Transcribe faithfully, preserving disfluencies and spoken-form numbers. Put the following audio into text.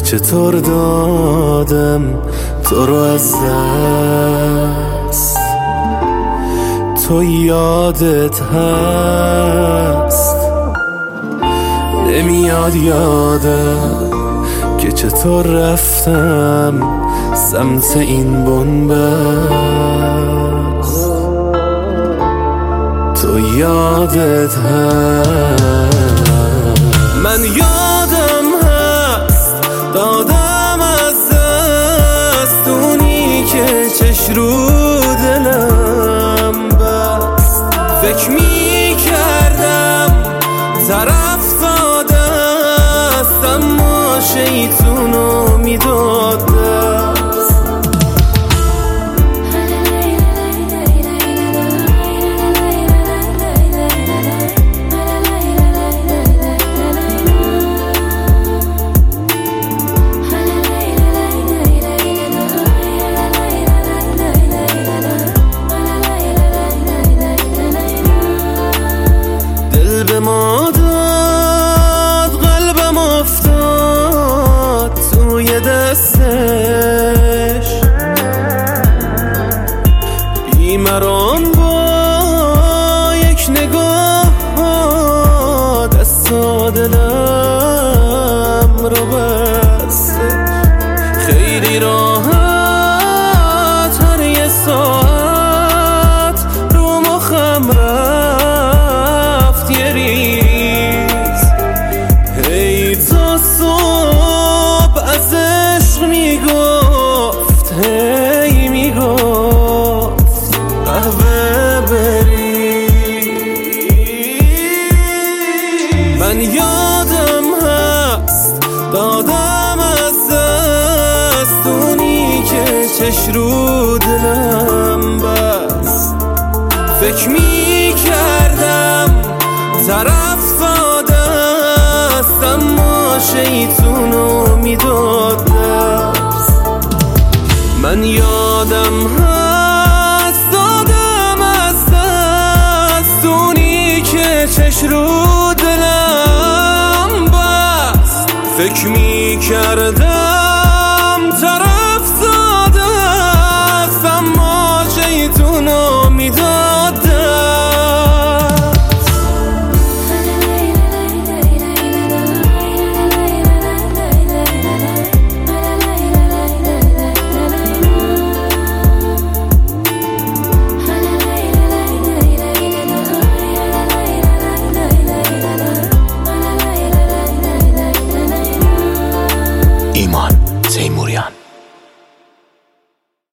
چطور دادم تو رو از دست. تو یادت هست نمیاد یادم که چطور رفتم سمت این بنبست. تو یادت هست من یادم هست دادم از دست اونی که چش رو دلم بست. فکر می کردم طرف داده است اما شیطونو می داد دست. به ما داد قلبم افتاد توی دستش. بیمران با یک نگاه دست و دلم رو بسته. خیلی راحت هر یه ساعت رو مخم رفت یه ریز. هی تا صبح از عشق میگفت هی میگفت قهوه بریز. من یادم هست دادم از دست اونی که چش رو دلم بست. فکر می کردم طرف داده است اما شیطونو میداد دست. من یادم هست دادم از دست اونی که چش رو دلم بست. فکر می کردم